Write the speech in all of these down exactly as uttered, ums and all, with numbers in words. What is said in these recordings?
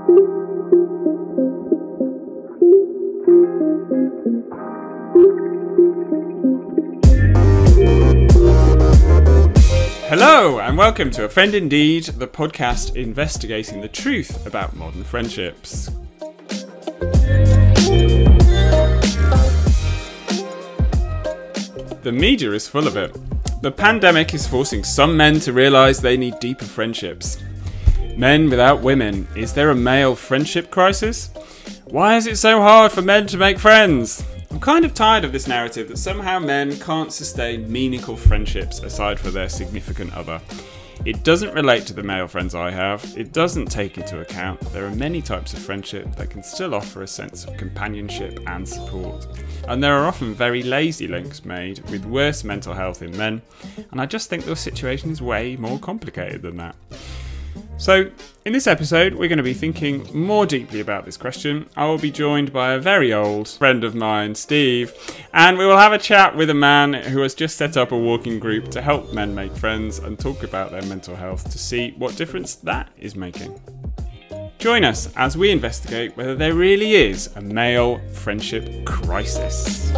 Hello and welcome to A Friend Indeed, the podcast investigating the truth about modern friendships. The media is full of it. The pandemic is forcing some men to realise they need deeper friendships. Men without women. Is there a male friendship crisis? Why is it so hard for men to make friends? I'm kind of tired of this narrative that somehow men can't sustain meaningful friendships aside from their significant other. It doesn't relate to the male friends I have. It doesn't take into account there are many types of friendship that can still offer a sense of companionship and support. And there are often very lazy links made with worse mental health in men, and I just think the situation is way more complicated than that. So, in this episode, we're going to be thinking more deeply about this question. I will be joined by a very old friend of mine, Steve, and we will have a chat with a man who has just set up a walking group to help men make friends and talk about their mental health to see what difference that is making. Join us as we investigate whether there really is a male friendship crisis.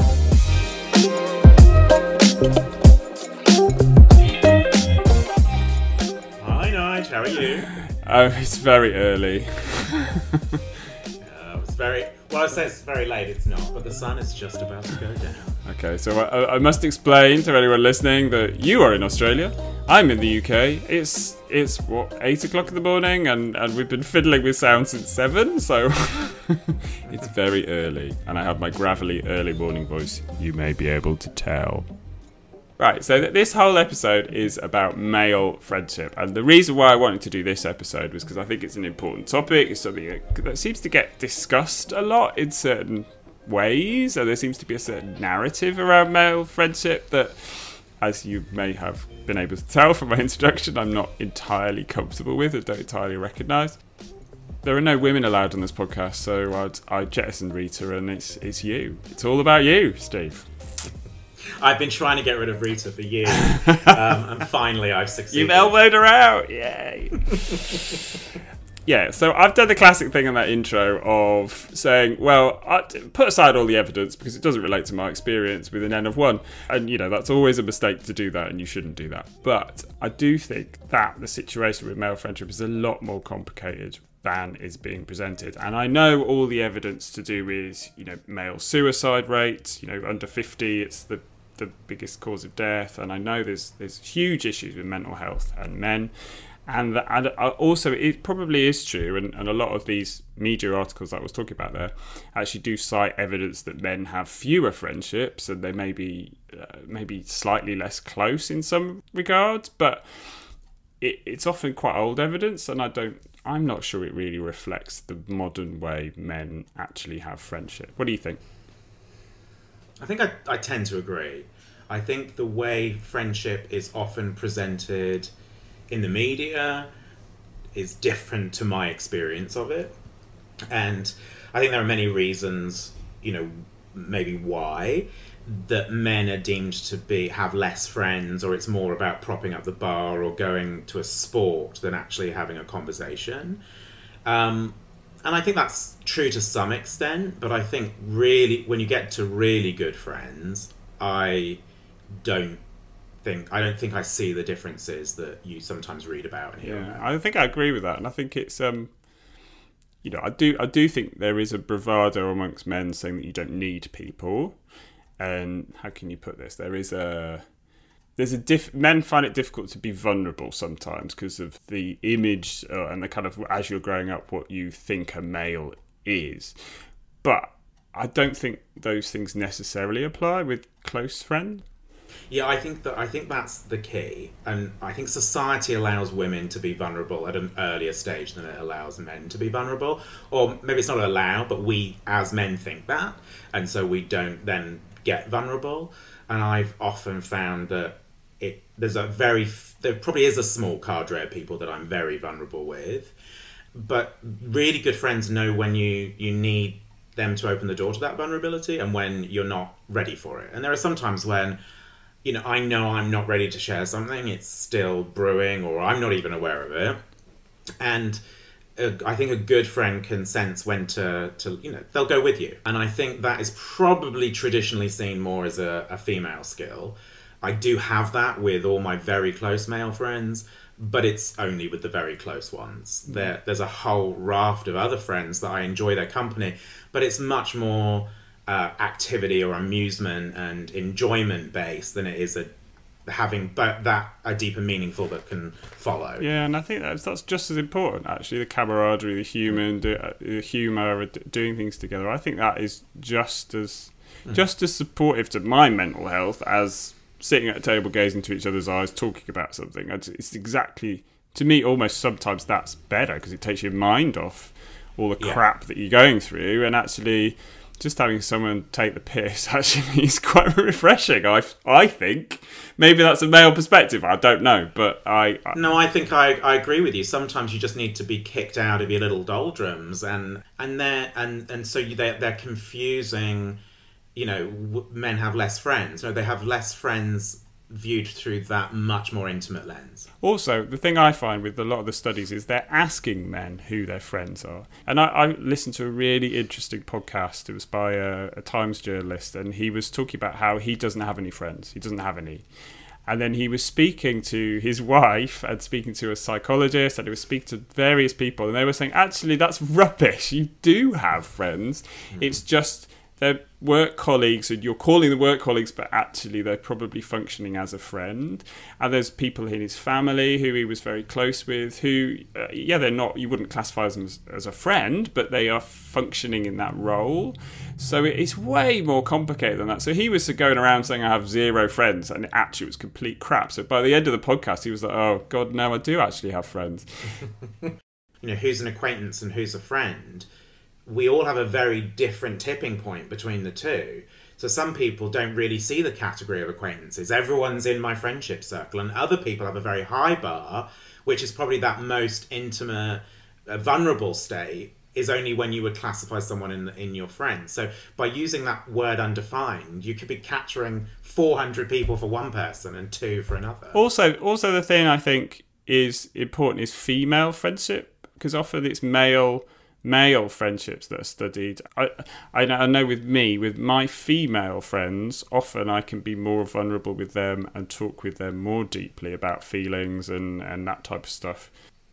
How are you? Oh, it's very early. uh, it's very well. I say it's very late. It's not, but the sun is just about to go down. Okay, so I, I must explain to anyone listening that you are in Australia. I'm in the U K. It's it's what eight o'clock in the morning, and, and we've been fiddling with sound since seven. So it's very early, and I have my gravelly early morning voice. You may be able to tell. Right, so th- this whole episode is about male friendship, and the reason why I wanted to do this episode was because I think it's an important topic. It's something that, that seems to get discussed a lot in certain ways, and there seems to be a certain narrative around male friendship that, as you may have been able to tell from my introduction, I'm not entirely comfortable with and don't entirely recognise. There are no women allowed on this podcast, so I'd, I jettisoned Rita, and it's it's you. It's all about you, Steve. I've been trying to get rid of Rita for years, um, and finally I've succeeded. You've elbowed her out, yay! Yeah, so I've done the classic thing in that intro of saying, well, I put aside all the evidence because it doesn't relate to my experience with an N of one. And, you know, that's always a mistake to do that, and you shouldn't do that. But I do think that the situation with male friendship is a lot more complicated than is being presented. And I know all the evidence to do with, you know, male suicide rates, you know, under fifty, it's the the biggest cause of death, and I know there's there's huge issues with mental health and men, and that, and also it probably is true, and, and a lot of these media articles that I was talking about there actually do cite evidence that men have fewer friendships, and they may be uh, maybe slightly less close in some regards, but it, it's often quite old evidence, and I don't I'm not sure it really reflects the modern way men actually have friendship. What do you think? I think I, I tend to agree. I think the way friendship is often presented in the media is different to my experience of it. And I think there are many reasons, you know, maybe why, that men are deemed to be have less friends, or it's more about propping up the bar or going to a sport than actually having a conversation. Um, And I think that's true to some extent, but I think really, when you get to really good friends, I don't think I don't think I see the differences that you sometimes read about and hear Yeah, about. I think I agree with that, and I think it's um, you know, I do I do think there is a bravado amongst men saying that you don't need people, and how can you put this? There is a There's a diff- men find it difficult to be vulnerable sometimes because of the image uh, and the kind of, as you're growing up, what you think a male is. But I don't think those things necessarily apply with close friends. Yeah, I think that I think that's the key, and I think society allows women to be vulnerable at an earlier stage than it allows men to be vulnerable, or maybe it's not allowed, but we as men think that, and so we don't then get vulnerable. And I've often found that it there's a very there probably is a small cadre of people that I'm very vulnerable with, but really good friends know when you you need them to open the door to that vulnerability and when you're not ready for it. And there are some times when, you know, I know I'm not ready to share something, it's still brewing, or I'm not even aware of it. And a, I think a good friend can sense when to, to, you know, they'll go with you. And I think that is probably traditionally seen more as a, a female skill. I do have that with all my very close male friends, but it's only with the very close ones. Mm. There, there's a whole raft of other friends that I enjoy their company, but it's much more uh, activity or amusement and enjoyment based than it is a having but that a deeper meaningful that can follow. Yeah, and I think that's that's just as important actually. The camaraderie, the human, the, the humour, doing things together. I think that is just as mm. just as supportive to my mental health as sitting at a table, gazing into each other's eyes, talking about something. It's exactly, to me, almost sometimes that's better because it takes your mind off all the yeah. crap that you're going through, and actually just having someone take the piss actually is quite refreshing, I, I think. Maybe that's a male perspective, I don't know, but I... I no, I think I, I agree with you. Sometimes you just need to be kicked out of your little doldrums, and and they're, and, and so you, they're, they're confusing, you know, w- men have less friends. No, they have less friends viewed through that much more intimate lens. Also, the thing I find with a lot of the studies is they're asking men who their friends are. And I, I listened to a really interesting podcast. It was by a, a Times journalist, and he was talking about how he doesn't have any friends. He doesn't have any. And then he was speaking to his wife and speaking to a psychologist, and he was speaking to various people, and they were saying, actually, that's rubbish. You do have friends. Mm. It's just they're work colleagues, and you're calling the work colleagues, but actually they're probably functioning as a friend. And there's people in his family who he was very close with who, uh, yeah, they're not, you wouldn't classify them as, as a friend, but they are functioning in that role. So it's way more complicated than that. So he was going around saying, I have zero friends, and actually it was complete crap. So by the end of the podcast, he was like, oh, God, no, I do actually have friends. You know, who's an acquaintance and who's a friend? We all have a very different tipping point between the two. So some people don't really see the category of acquaintances. Everyone's in my friendship circle, and other people have a very high bar, which is probably that most intimate, uh, vulnerable state is only when you would classify someone in in your friends. So by using that word undefined, you could be capturing four hundred people for one person and two for another. Also, also the thing I think is important is female friendship, because often it's male... male friendships that are studied. I, I I know with me, with my female friends, often I can be more vulnerable with them and talk with them more deeply about feelings and, and that type of stuff.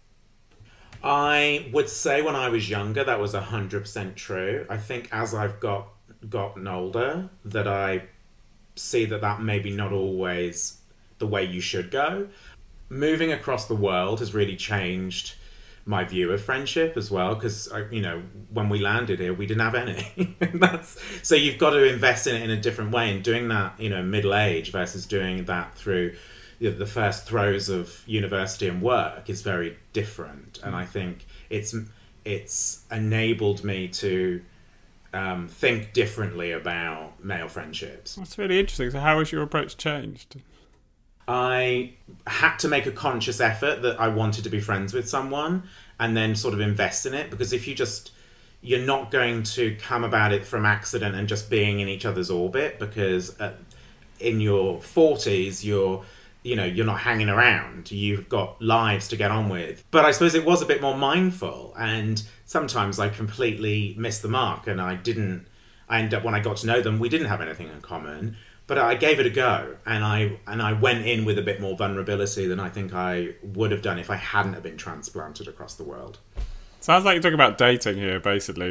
I would say when I was younger, that was one hundred percent true. I think as I've got gotten older, that I see that that maybe not always the way you should go. Moving across the world has really changed my view of friendship as well, because you know, when we landed here we didn't have any. That's, so you've got to invest in it in a different way, and doing that, you know, middle age versus doing that through, you know, the first throes of university and work is very different. And I think it's it's enabled me to um, think differently about male friendships. That's really interesting. So how has your approach changed? I had to make a conscious effort that I wanted to be friends with someone, and then sort of invest in it, because if you just, you're not going to come about it from accident and just being in each other's orbit, because uh, in your forties, you're, you know, you're not hanging around. You've got lives to get on with. But I suppose it was a bit more mindful, and sometimes I completely missed the mark, and I didn't, I ended up, when I got to know them, we didn't have anything in common. But I gave it a go, and I and I went in with a bit more vulnerability than I think I would have done if I hadn't have been transplanted across the world. Sounds like you're talking about dating here, basically.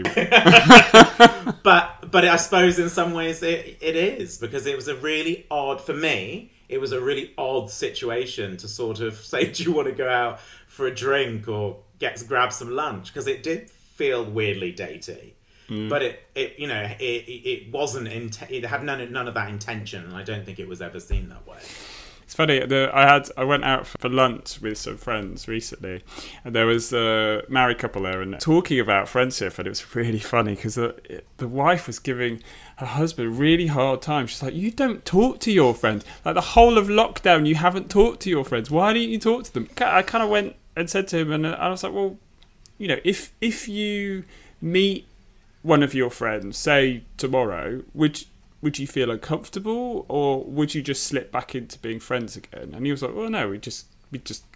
but but I suppose in some ways it, it is, because it was a really odd, for me, it was a really odd situation to sort of say, do you want to go out for a drink or get grab some lunch? Because it did feel weirdly datey. Mm. But it, it, you know, it, it wasn't. Int- it had none, none of that intention, and I don't think it was ever seen that way. It's funny. The, I had I went out for lunch with some friends recently, and there was a married couple there, and talking about friendship, and it was really funny because the, the wife was giving her husband a really hard time. She's like, "You don't talk to your friends. Like the whole of lockdown, you haven't talked to your friends. Why don't you talk to them?" I kind of went and said to him, and I was like, "Well, you know, if if you meet one of your friends, say tomorrow, would would you feel uncomfortable, or would you just slip back into being friends again?" And he was like, "Well, no, we just we just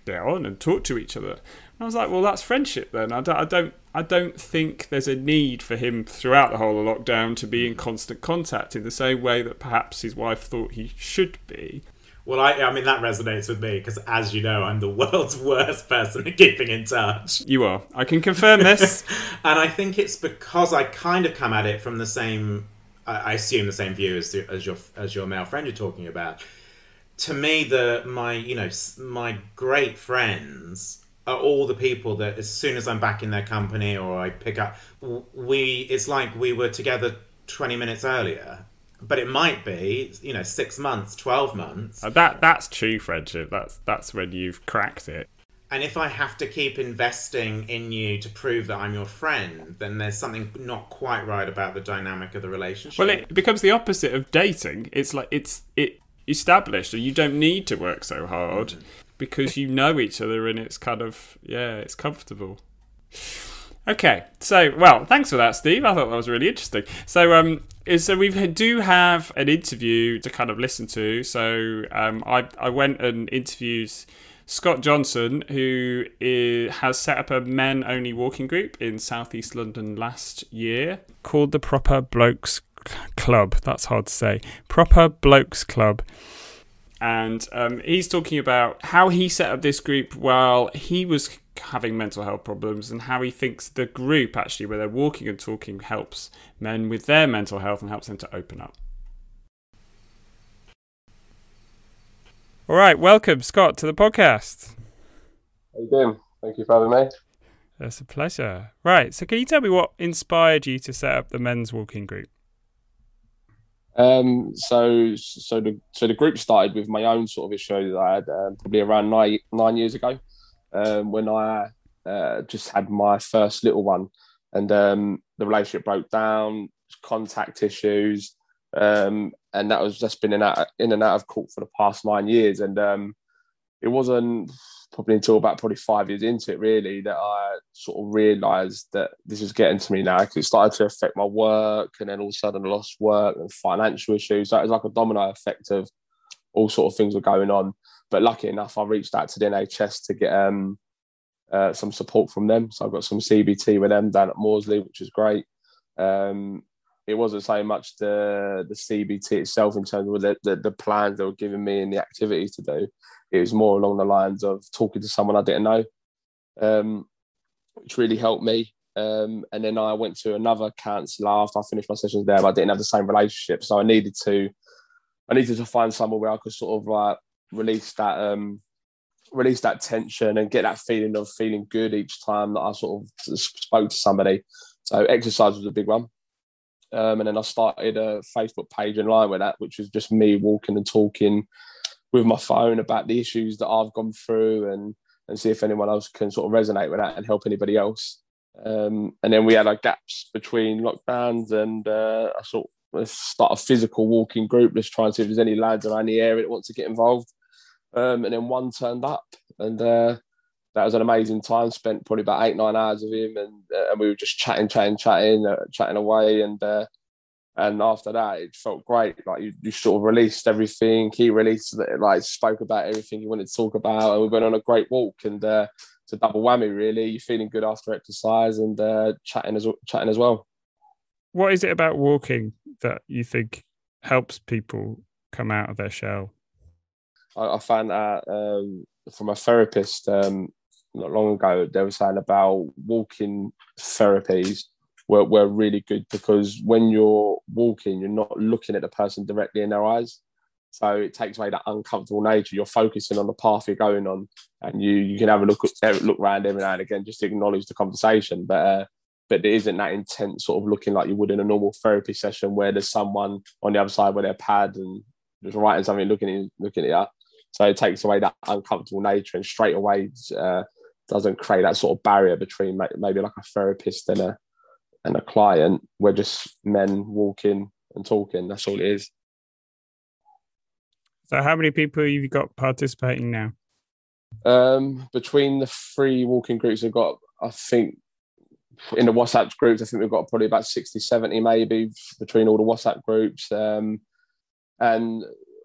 get on and talk to each other. And I was like, well, that's friendship then. I don't, I don't, I don't think there's a need for him throughout the whole of lockdown to be in constant contact in the same way that perhaps his wife thought he should be. Well, I, I mean, that resonates with me because, as you know, I'm the world's worst person at keeping in touch. You are. I can confirm this. And I think it's because I kind of come at it from the same, I assume the same view as, as your as your male friend you're talking about. To me, the my you know my great friends are all the people that as soon as I'm back in their company or I pick up, we it's like we were together twenty minutes earlier. But it might be, you know, six months, twelve months. Uh, that that's true friendship. That's that's when you've cracked it. And if I have to keep investing in you to prove that I'm your friend, then there's something not quite right about the dynamic of the relationship. Well, it becomes the opposite of dating. It's like it's it established, and you don't need to work so hard mm. because you know each other, and it's kind of yeah, it's comfortable. Okay, so, well, thanks for that, Steve. I thought that was really interesting. So, um, so we do have an interview to kind of listen to. So, um, I I went and interviewed Scott Johnson, who is, has set up a men-only walking group in southeast London last year called the Proper Blokes Club. That's hard to say. Proper Blokes Club. And um, he's talking about how he set up this group while he was having mental health problems and how he thinks the group, actually, where they're walking and talking, helps men with their mental health and helps them to open up. All right, welcome, Scott, to the podcast. How you doing? Thank you for having me. It's a pleasure. Right, so can you tell me what inspired you to set up the men's walking group? Um, so, so the so the group started with my own sort of issue that I had um, probably around nine nine years ago, um, when I uh, just had my first little one, and um, the relationship broke down, contact issues, um, and that was just been in, out, in and out of court for the past nine years, and um, it wasn't probably until about probably five years into it really that I sort of realised that this is getting to me now, because it started to affect my work, and then all of a sudden I lost work and financial issues. So it was like a domino effect of all sort of things were going on. But lucky enough, I reached out to the N H S to get um, uh, some support from them. So I've got some C B T with them down at Maudsley, which is great. Um, it wasn't so much the the C B T itself in terms of the, the, the plans they were giving me and the activities to do. It was more along the lines of talking to someone I didn't know, um, which really helped me. Um, and then I went to another counsellor after I finished my sessions there, but I didn't have the same relationship. So I needed to, I needed to find somewhere where I could sort of like release that, um, release that tension and get that feeling of feeling good each time that I sort of spoke to somebody. So exercise was a big one. Um, and then I started a Facebook page in line with that, which was just me walking and talking with my phone about the issues that I've gone through, and and see if anyone else can sort of resonate with that and help anybody else. Um, and then we had our gaps between lockdowns, and uh, I sort of let's start a physical walking group. Let's try and see if there's any lads around the area that want to get involved. Um, and then one turned up, and uh, that was an amazing time. Spent probably about eight, nine hours with him, and uh, and we were just chatting, chatting, chatting, uh, chatting away, and. Uh, And after that, it felt great. Like you, you sort of released everything. He released, like, spoke about everything he wanted to talk about, and we went on a great walk. And uh, it's a double whammy, really. You're feeling good after exercise and uh, chatting as chatting as well. What is it about walking that you think helps people come out of their shell? I, I found that um, from a therapist um, not long ago. They were saying about walking therapies. Were, were really good, because when you're walking, you're not looking at the person directly in their eyes. So it takes away that uncomfortable nature. You're focusing on the path you're going on, and you you can have a look at, look around every now and again just to acknowledge the conversation. But uh, but there isn't that intense sort of looking like you would in a normal therapy session where there's someone on the other side with their pad and just writing something, looking at looking at you. So it takes away that uncomfortable nature, and straight away uh, doesn't create that sort of barrier between maybe like a therapist and a and a client. We're just men walking and talking. That's all it is. So how many people have you got participating now? Um, between the three walking groups, we've got, I think, in the WhatsApp groups, I think we've got probably about sixty, seventy maybe between all the WhatsApp groups. Um, and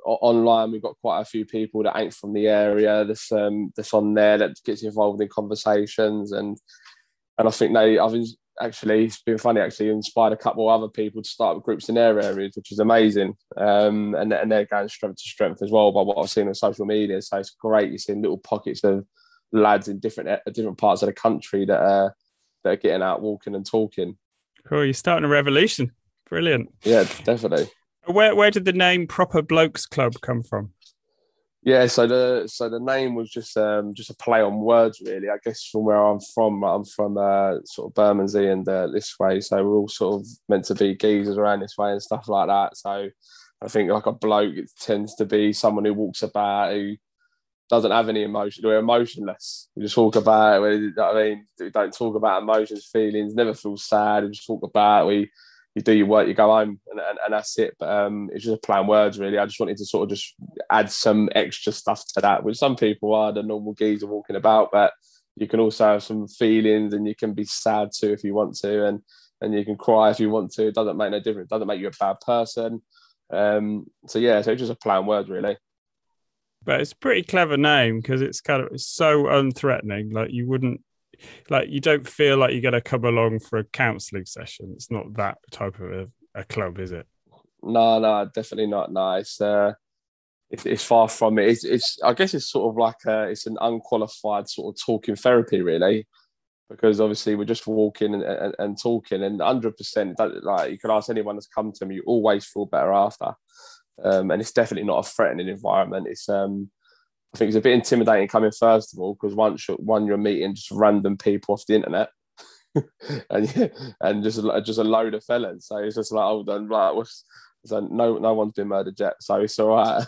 o- online we've got quite a few people that ain't from the area that's um, that's on there that gets involved in conversations, and and I think they I've ins- actually it's been funny actually inspired a couple of other people to start groups in their areas, which is amazing. Um, and and they're going strength to strength as well by what I've seen on social media. So it's great. You're seeing little pockets of lads in different uh, different parts of the country that are that are getting out walking and talking. Cool, you're starting a revolution. Brilliant. Yeah, definitely. Where where did the name Proper Blokes Club come from? Yeah, so the so the name was just um, just a play on words, really. I guess from where I'm from, I'm from uh, sort of Bermondsey and uh, this way, so we're all sort of meant to be geezers around this way and stuff like that. So I think like a bloke, it tends to be someone who walks about who doesn't have any emotion. We're emotionless. We just talk about it. You know what I mean, we don't talk about emotions, feelings. Never feel sad. We just talk about it. We you do your work, you go home, and, and, and that's it. But um, it's just a play on words, really. I just wanted to sort of just add some extra stuff to that, which some people are the normal geezer walking about, but you can also have some feelings, and you can be sad too if you want to, and and you can cry if you want to. It doesn't make no difference. It doesn't make you a bad person. Um, so yeah, so it's just a play on words, really. But it's a pretty clever name because it's kind of it's so unthreatening. Like you wouldn't, like you don't feel like you're going to come along for a counselling session. It's not that type of a, a club, is it? No, no, definitely not. No, it's uh, it's, it's far from it. It's, it's I guess it's sort of like a, it's an unqualified sort of talking therapy, really, because obviously we're just walking and, and, and talking, and one hundred percent, like you could ask anyone that's come to me, you always feel better after. Um, and it's definitely not a threatening environment. It's um, I think it's a bit intimidating coming first of all because once you're, one you're meeting just random people off the internet, and yeah, and just just a load of fellas. So it's just like hold on, like what's, so no no one's been murdered yet, so it's all right.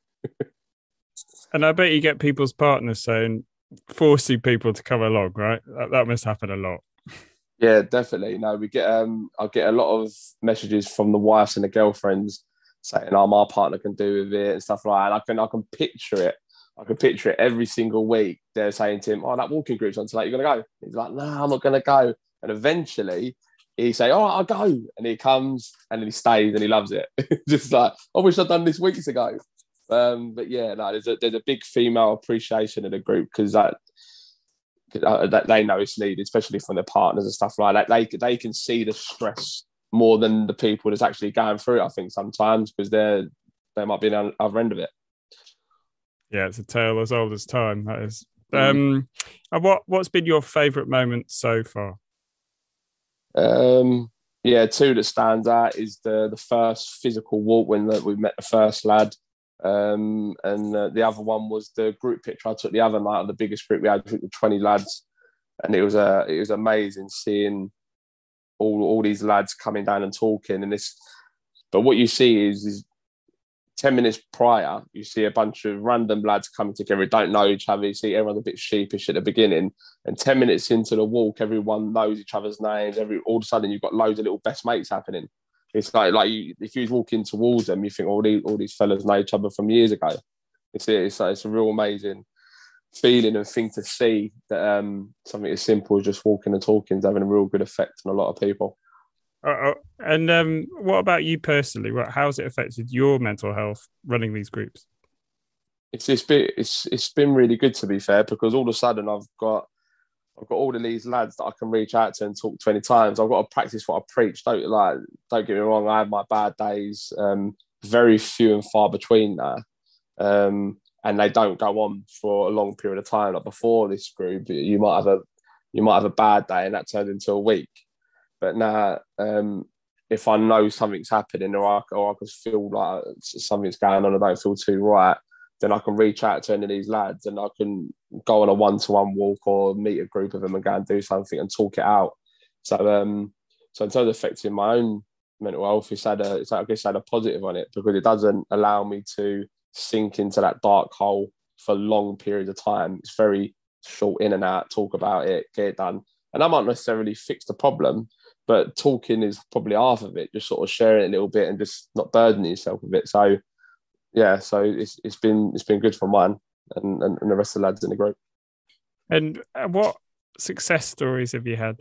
And I bet you get people's partners saying forcing people to come along, right? That, that must happen a lot. Yeah, definitely. No, we get um, I get a lot of messages from the wives and the girlfriends saying, "Oh, my partner can do with it" and stuff like that. And I can I can picture it. I can picture it every single week. They're saying to him, "Oh, that walking group's on tonight. You're gonna go?" He's like, "No, I'm not gonna go." And eventually, he say, "Oh, I'll go," and he comes and then he stays and he loves it. Just like, I wish I'd done this weeks ago. Um, but yeah, no, there's a there's a big female appreciation of the group because that. that they know it's needed, especially from their partners and stuff like that. They they can see the stress more than the people that's actually going through it, I think, sometimes, because they're they might be on the other end of it. Yeah, it's a tale as old as time, that is. Mm. Um, and what, what's been your favourite moment so far? Um, yeah, two that stands out is the the first physical walk when the, we met the first lad. Um, and uh, the other one was the group picture I took the other night of the biggest group we had, I think, with twenty lads, and it was uh, it was amazing seeing all all these lads coming down and talking. And this, but what you see is, is ten minutes prior, you see a bunch of random lads coming together, don't know each other. You see everyone's a bit sheepish at the beginning, and ten minutes into the walk, everyone knows each other's names. Every all of a sudden, you've got loads of little best mates happening. It's like like you, if you was walking towards them, you think all these all these fellas know each other from years ago. It's it's it's a real amazing feeling and thing to see that um, something as simple as just walking and talking is having a real good effect on a lot of people. Uh, and um, what about you personally? What how's it affected your mental health running these groups? It's it's been it's it's been really good, to be fair, because all of a sudden I've got. I've got all of these lads that I can reach out to and talk to any times. I've got to practice what I preach. Don't like, don't get me wrong. I have my bad days, um, very few and far between now, um, and they don't go on for a long period of time. Like before this group, you might have a you might have a bad day, and that turns into a week. But now, um, if I know something's happening, or I, or I can feel like something's going on, I don't feel too right, then I can reach out to any of these lads and I can go on a one-to-one walk or meet a group of them and go and do something and talk it out. So, um, so in terms of affecting my own mental health, it's had a, it's, I guess, had a positive on it because it doesn't allow me to sink into that dark hole for long periods of time. It's very short in and out, talk about it, get it done. And I might necessarily fix the problem, but talking is probably half of it, just sort of sharing it a little bit and just not burdening yourself with it. So, yeah, so it's it's been it's been good for mine and, and, and the rest of the lads in the group. And what success stories have you had?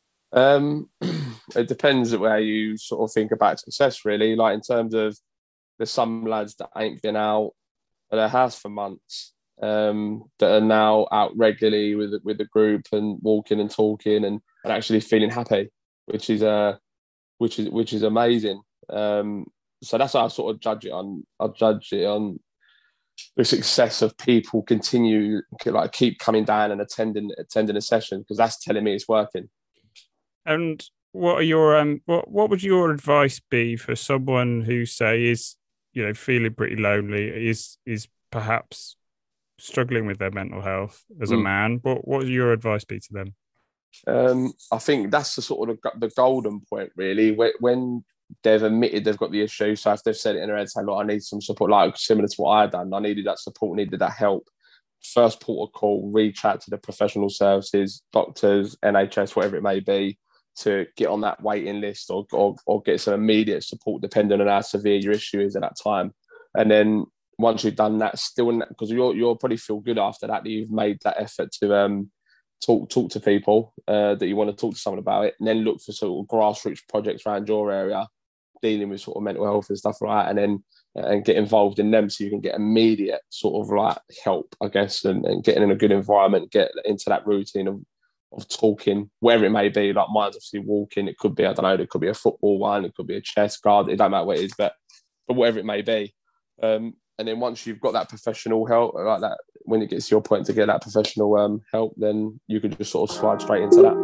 Um, it depends on where you sort of think about success, really. Like in terms of there's some lads that ain't been out of their house for months, um, that are now out regularly with with the group and walking and talking and, and actually feeling happy, which is uh which is which is amazing. Um, so that's how I sort of judge it on. I judge it on the success of people continue like keep coming down and attending attending a session, because that's telling me it's working. And what are your um what what would your advice be for someone who, say, is, you know, feeling pretty lonely, is is perhaps struggling with their mental health as a Mm. man? What what would your advice be to them? Um, I think that's the sort of the, the golden point, really, when, when they've admitted they've got the issue. So if they've said it in their head, saying, "Look, I need some support," like similar to what I had done, I needed that support, needed that help. First port of call, reach out to the professional services, doctors, N H S, whatever it may be, to get on that waiting list or, or or get some immediate support, depending on how severe your issue is at that time. And then once you've done that, still in that, because you'll you'll probably feel good after that that you've made that effort to um talk talk to people, uh, that you want to talk to someone about it, and then look for sort of grassroots projects around your area dealing with sort of mental health and stuff like that, and then and get involved in them so you can get immediate sort of like help, I guess, and, and getting in a good environment, get into that routine of of talking, wherever it may be. Like mine's obviously walking, it could be, I don't know, it could be a football one, it could be a chest guard, it don't matter what it is, but but whatever it may be. Um, and then once you've got that professional help, like that, when it gets to your point to get that professional um, help, then you can just sort of slide straight into that.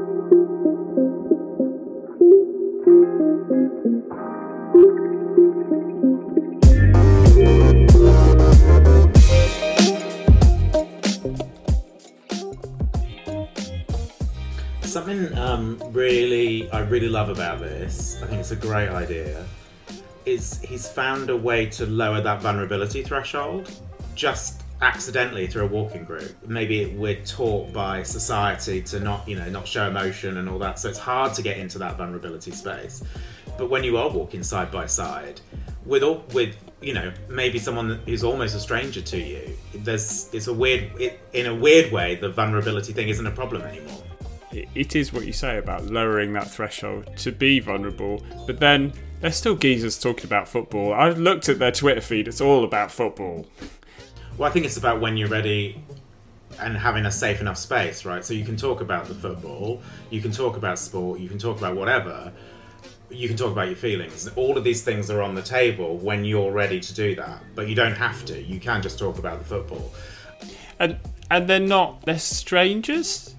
Something um, really, I really love about this, I think it's a great idea, is he's found a way to lower that vulnerability threshold just accidentally through a walking group. Maybe we're taught by society to not, you know, not show emotion and all that, so it's hard to get into that vulnerability space. But when you are walking side by side with all, with you know, maybe someone who's almost a stranger to you, there's it's a weird, it, in a weird way, the vulnerability thing isn't a problem anymore. It is what you say about lowering that threshold to be vulnerable, but then there's still geezers talking about football. I've looked at their Twitter feed, it's all about football. Well, I think it's about when you're ready and having a safe enough space, right? So you can talk about the football, you can talk about sport, you can talk about whatever, you can talk about your feelings. All of these things are on the table when you're ready to do that, but you don't have to. You can just talk about the football. And and they're not, they're strangers?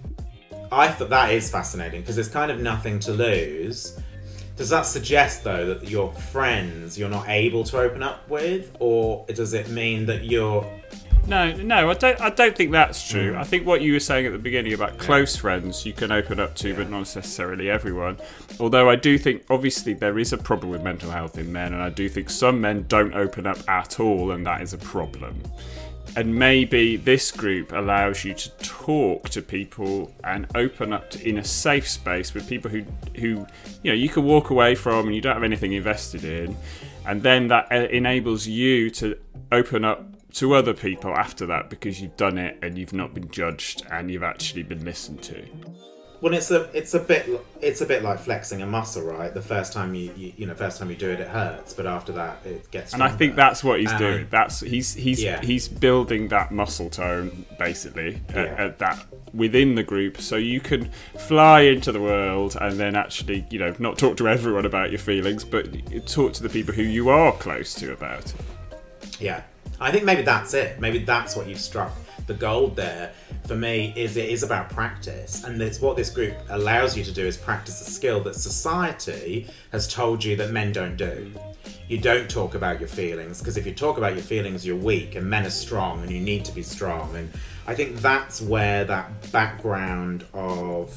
I thought that is fascinating because there's kind of nothing to lose. Does that suggest, though, that your friends you're not able to open up with, or does it mean that you're... No, no, I don't. I don't think that's true. Mm. I think what you were saying at the beginning about Yeah. close friends, you can open up to, Yeah. but not necessarily everyone. Although I do think, obviously, there is a problem with mental health in men, and I do think some men don't open up at all, and that is a problem. And maybe this group allows you to talk to people and open up to, in a safe space with people who, who, you know, you can walk away from and you don't have anything invested in, and then that uh, enables you to open up to other people after that because you've done it and you've not been judged and you've actually been listened to. Well, it's a it's a bit it's a bit like flexing a muscle, right? The first time you you, you know first time you do it, it hurts, but after that, it gets stronger. And I think that's what he's Um, doing. That's he's he's yeah. he's building that muscle tone basically at, Yeah. at that within the group, so you can fly into the world and then actually, you know, not talk to everyone about your feelings, but talk to the people who you are close to about it. Yeah, I think maybe that's it. Maybe that's what you've struck. The gold there for me is it is about practice, and it's what this group allows you to do is practice a skill that society has told you that men don't do. You don't talk about your feelings, because if you talk about your feelings, you're weak, and men are strong, and you need to be strong. And I think that's where that background of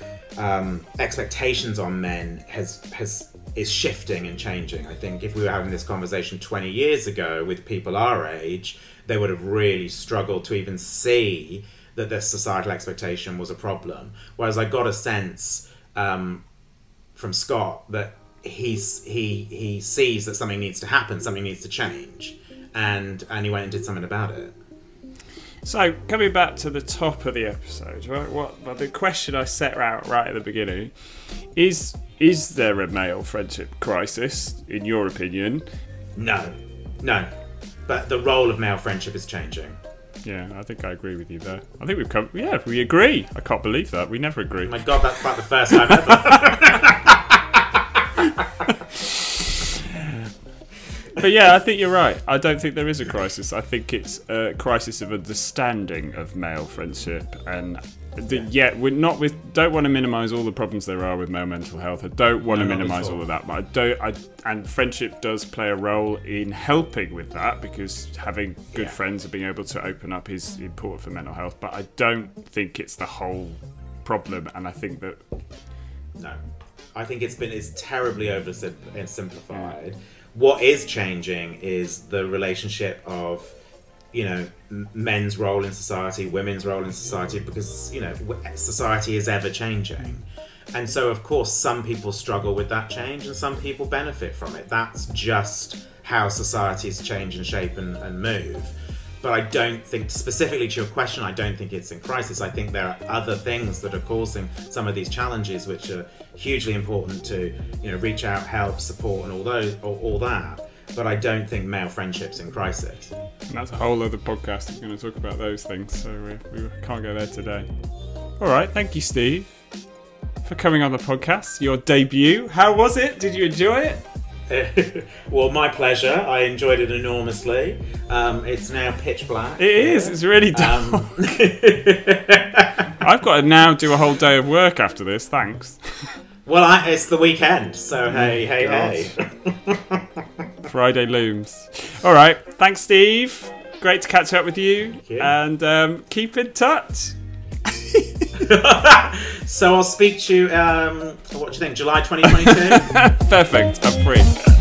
um, expectations on men has has is shifting and changing. I think if we were having this conversation twenty years ago with people our age, they would have really struggled to even see that this societal expectation was a problem. Whereas I got a sense um, from Scott that he's, he he sees that something needs to happen, something needs to change, and and he went and did something about it. So coming back to the top of the episode, right, what well, the question I set out right at the beginning is: is there a male friendship crisis, in your opinion? No. No, but the role of male friendship is changing. Yeah, I think I agree with you there. I think we've come. Yeah, we agree. I can't believe that. We never agree. Oh my God, that's like the first time ever. But yeah, I think you're right. I don't think there is a crisis. I think it's a crisis of understanding of male friendship, and the, yeah, we're not with. Don't want to minimise all the problems there are with male mental health. I don't want No, to not at minimise all. all of that, but I don't. I, and friendship does play a role in helping with that, because having good Yeah. friends and being able to open up is important for mental health. But I don't think it's the whole problem, and I think that No, I think it's been it's terribly oversimplified. What is changing is the relationship of, you know, m- men's role in society, women's role in society, because, you know, w- society is ever changing. And so, of course, some people struggle with that change and some people benefit from it. That's just how societies change and shape and, and move. But I don't think, specifically to your question, I don't think it's in crisis. I think there are other things that are causing some of these challenges, which are hugely important to, you know, reach out, help, support, and all those, all, all that. But I don't think male friendship's in crisis. And that's a whole other podcast. We're going to talk about those things, so we, we can't go there today. All right, thank you, Steve, for coming on the podcast. Your debut. How was it? Did you enjoy it? Well, my pleasure. I enjoyed it enormously. Um, it's now pitch black. It is. It's really dark. Um, I've got to now do a whole day of work after this. Thanks. well, I, it's the weekend, so hey, hey, God. hey. Friday looms. All right. Thanks, Steve. Great to catch up with you. Thank you. And um, keep in touch. So I'll speak to you, um, what do you think, July twenty twenty-two? Perfect. I'm free.